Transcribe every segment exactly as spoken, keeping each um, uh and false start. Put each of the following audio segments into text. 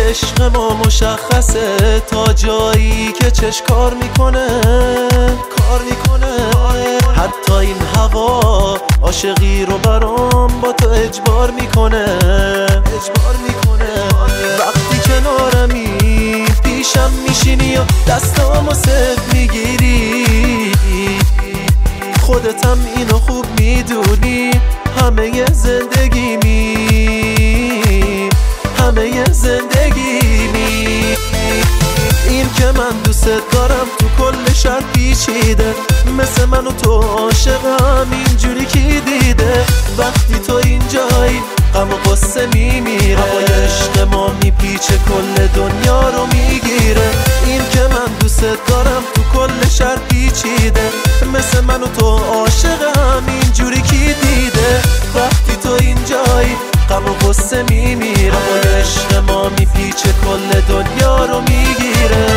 عشق ما مشخصه تا جایی که چش کار میکنه کار میکنه حتی این هوا عاشقی رو برام با تو اجبار میکنه اجبار میکنه وقتی کنارمی پیشم میشینی و دستامو صف میگیری خودتم اینو خوب میدونی همه زندگیمی همه زندگیمی این که من دوست دارم تو کل شهر پیچیده مثل من و تو عاشقم اینجوری کی دیده وقتی تو اینجایی غم و غصه میمیره هوای عشق ما میپیچه کل دنیا رو میگیره این که من دوست دارم تو کل شهر پیچیده مثل من و تو عاشقم اینجوری کی دیده وقتی تو اینجایی غم و غصه میمیره هوای عشق ما میپیچه کل دنیا رو میگیره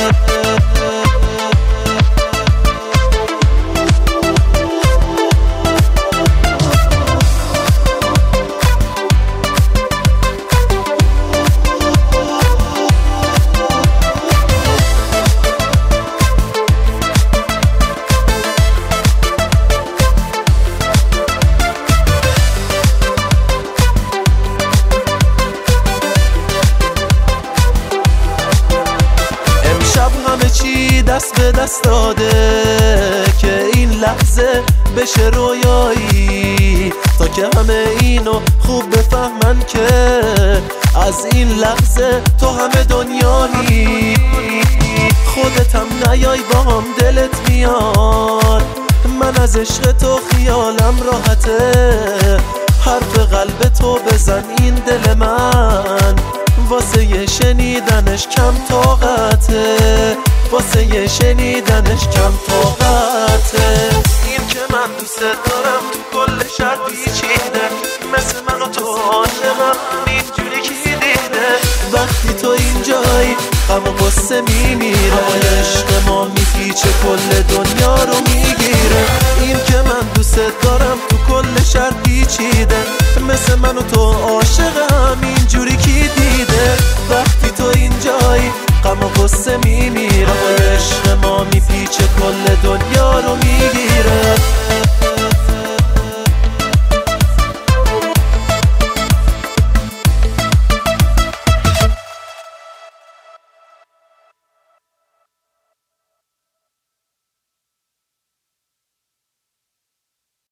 چی دست به دست داده که این لحظه بشه رویایی تا که همه اینو خوب بفهمن که از این لحظه تو همه دنیایی خودتم نیای با هم دلت میاد من از عشق تو خیالم راحته حرف قلب تو بزن این دل من واسه یه شنیدنش کم طاقته واسه یه شنیدنش کم طاقته این که من دوست دارم تو کل شهر پیچیده مثل من و تو عاشقم اینجوری کی دیده وقتی تو اینجایی غم و غصه میمیره هوای عشق ما میپیچه کل دنیا رو میگیره این که من دوست دارم تو کل شهر پیچیده مثل من و تو عاشقم اینجوری